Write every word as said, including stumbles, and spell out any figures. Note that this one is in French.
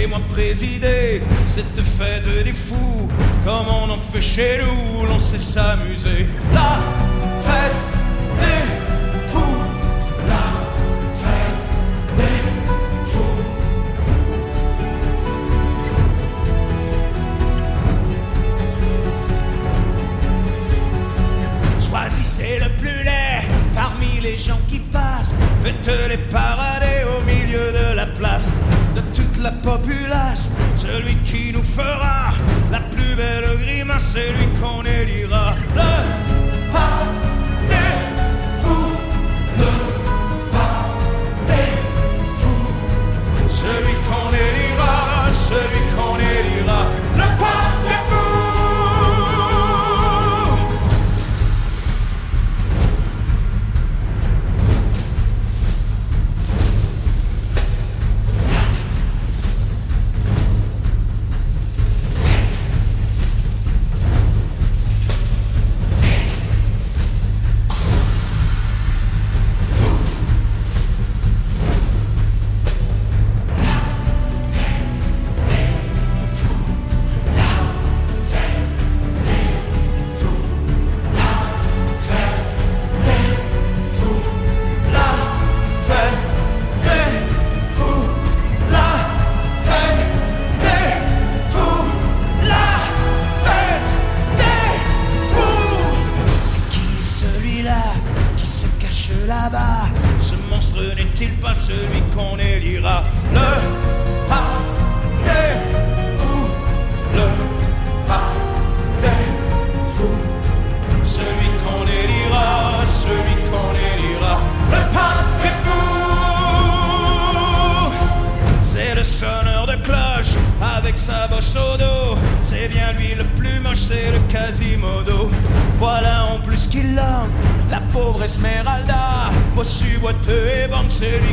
laissez-moi présider cette fête des fous, comme on en fait chez nous, l'on sait s'amuser. La fête des fous, la fête des fous. Choisissez le plus laid parmi les gens qui passent, faites-les parader au milieu de la place, de toute la populace. Celui qui nous fera la plus belle grimace, c'est lui qu'on élira. Le pas des fous, le pas des fous, celui qu'on élira, celui qu'on élira. Le pas des fous. Voilà en plus qu'il l'homme, la pauvre Esmeralda, bossu, boiteux et banque, c'est lui